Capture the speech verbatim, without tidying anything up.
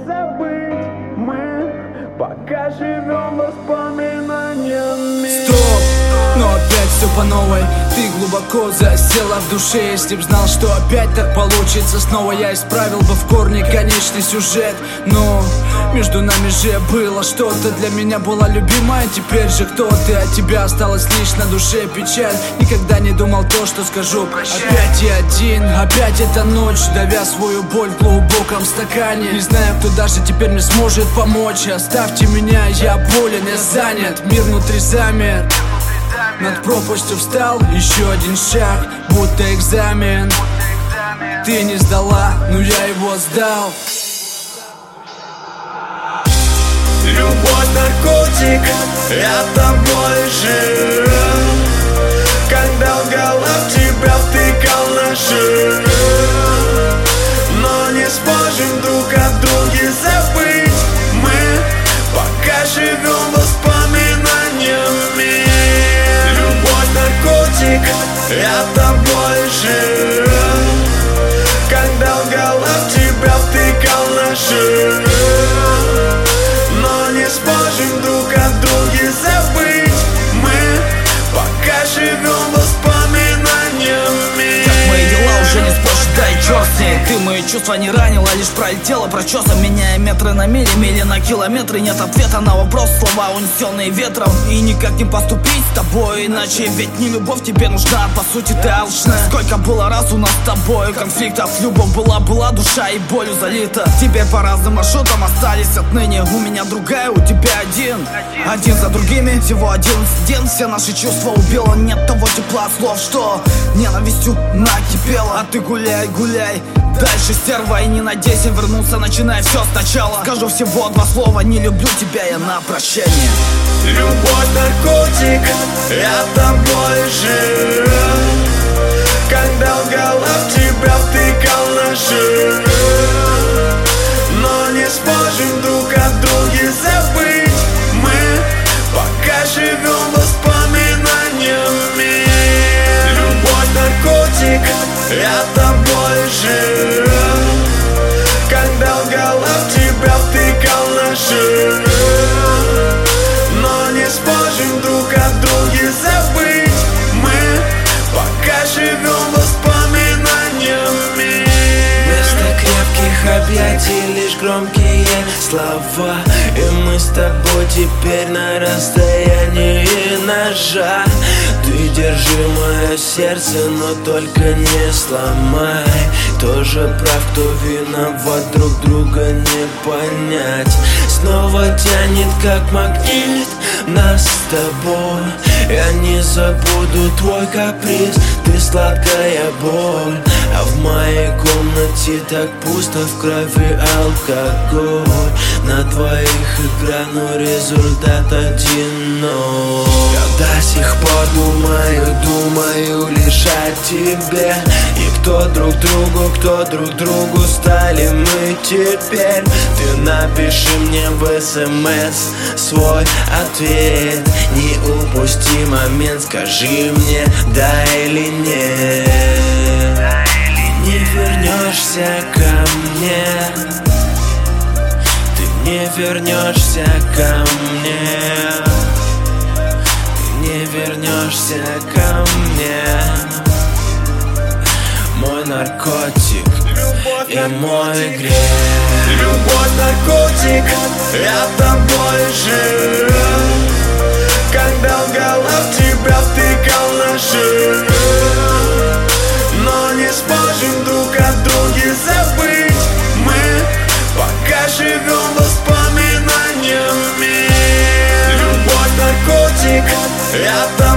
забыть. Мы пока живем воспоминаниями. Стоп, но опять все по новой. Ты глубоко засела в душе. Если б знал, что опять так получится снова, я исправил бы в корне конечный сюжет. Но между нами же было что-то. Для меня была любимая, теперь же кто ты? От тебя осталась лишь на душе печаль. Никогда не думал то, что скажу. Опять я один, опять эта ночь, давя свою боль в глубоком стакане. Не знаю, кто даже теперь мне сможет помочь. Оставьте меня, я болен, я занят. Мир внутри замер. Над пропастью встал, еще один шаг, будто экзамен. Ты не сдала, но я его сдал. Любовь, наркотик, я тобой жил. Когда лгала, в тебя втыкал ножи. Но не сможем друг от друга забыть. Мы пока живем воспоминаниями. Наркотик, я тобой жил. Когда лгала, в тебя втыкал ножи. Но не сможем друг от друга забыть. Мы пока живем воспоминаниями. Как мои дела уже не спросишь, да и черт с ней. Ты мои чувства не ранила, лишь пролетела прочесом, меняя метры на мили, мили на километры. Нет ответа на вопрос, слова унесенные ветром. И никак не поступить с тобой иначе. Ведь не любовь тебе нужна, по сути ты алчная. Сколько было раз у нас с тобой конфликтов. Любовь была, была, душа и болью залита. Теперь по разным маршрутам остались отныне. У меня другая, у тебя один. Один за другими, всего один инцидент. Все наши чувства убило, нет того тепла слов, что ненавистью накипело. А ты гуляй, гуляй дальше, стерва, и не надейся вернуться, начиная все сначала. Скажу всего два слова: не люблю тебя я на прощание. Любовь, наркотик, я тобой жил. Когда лгала, в тебя втыкал ножи. Но не сможем друг от друга забыть. Мы пока живем воспоминаниями. Любовь, наркотик, я тобой жил. Когда лгала, в тебя втыкал ножи. Но не сможем друг от друга забыть. Мы пока живем воспоминаниями. Вместо крепких объятий лишь громкие слова. И мы с тобой теперь на расстоянии ножа. Ты держи мое сердце, но только не сломай. Тоже прав, кто виноват, друг друга не понять. Снова тянет как магнит нас с тобой. Я не забуду твой каприз, ты сладкая боль. А в моей комнате так пусто, в крови алкоголь. На двоих игра, но результат один ноль. Я до сих пор думаю, думаю лишь о тебе. И кто друг другу, кто друг другу стали мы теперь. Ты напиши мне в смс свой ответ. Не упусти момент, скажи мне да или нет. Не вернешься ко мне, ты не вернешься ко мне, ты не вернешься ко мне. Мой наркотик и мой грех. Любовь, наркотик, я тобой жил. Когда лгала, в тебя втыкал ножи. Но не сможем друг от друга забыть. Мы пока живем воспоминаниями. Любовь, наркотик, я тобой